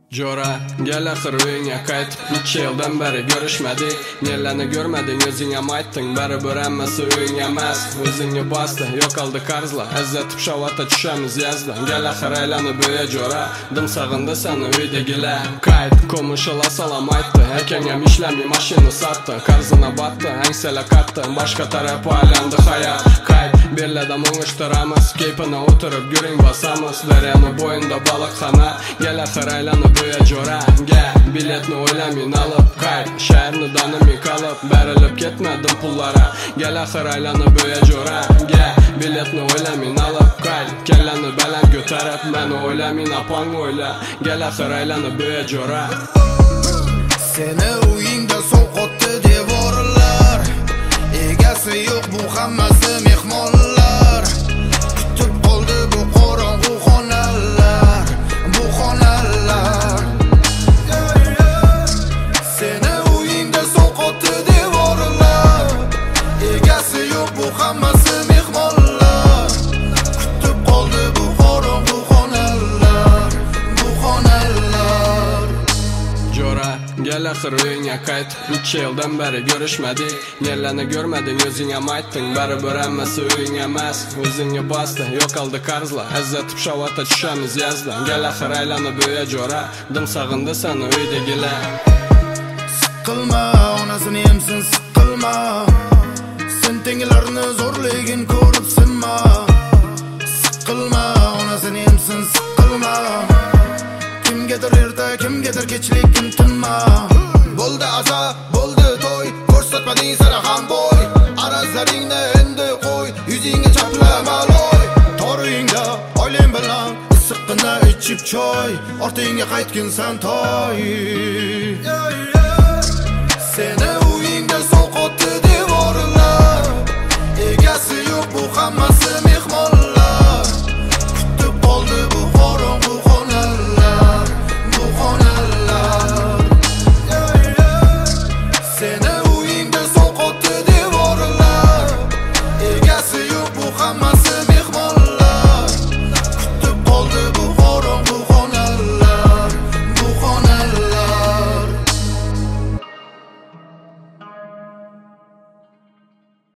Jo'ra, gel axir uyingga qaytib, necha yildan beri ko'rishmadik. Nelarni ko'rmading, o'zing ham aytding, baribir hammasi uying emas. O'zingni bosdi, yo'qoldi qarzlar, azatib shavata tushamiz yazda. Gel axir aylanib uya jo'ra, dim sag'indi seni uydagilar. Qayt, ko'mishila salam aytdi, akang ham ishlamay mashina sotdi, qarzini batdi, angsala qatdi, boshqa taraf aylandi hayot. Qayt, berladam o'ngishtiramiz, keypini o'tirib yuring bosamiz, daryoni bo'yinda baliqxona. Gel axir aylanib uya jo'raga, biletni o'ylamay olib qayt, shaharni donimay qolib, berilib ketmadim pullara. Gel axir aylanib uya jo'raga, biletni o'ylamay olib qayt, kallani baland ko'tarib, meni o'ylamay opang o'yla. Gel axir aylanib uya jo'ra. Seni uyingda so'qotdi devorlar, egasi yo'q bu hammasi mehmonlar. Kutib qoldi bu qorong'u xonalar, bu xonalar. Seni uyingda so'qotdi devorlar, egasi yo'q bu hammasi mehmonlar. Kutib qoldi bu qorong'u xonalar, bu xonalar. Jo'ra, gel axir uyingga qayt, necha yildan beri ko'rishmadik. Nelarni ko'rmading, o'zing ham aytding, baribir hammasi uying emas. O'zingni bosdi, yo'qoldi qarzlar, azatib shavata tushamiz yazda. Gel axir aylanib uya jo'ra, dim sag'indi seni uydagilar. Siqilma, onasini emsin siqilma, sen tengilarni zo'rligin ko'rib sinma. Siqilma, onasini emsin siqilma, kimgadir erta, kimgadir kechlik tinma. Bo'ldi aza, bo'ldi to'y, ko'rsatmading sira ham bo'y. Arazlaringni endi qo'y, yuzingga chaplama loy. Toringda oilang bilan issiqqina ichib choy, ortingga qaytgin san toy. Seni uyingda so'qotdi devorlar, egasi yo'q bu hammasi mehmonlar. Kutib qoldi bu qorong'u xonalar, bu xonalar. Seni uyingda so'qotdi devorlar, egasi yo'q bu hammasi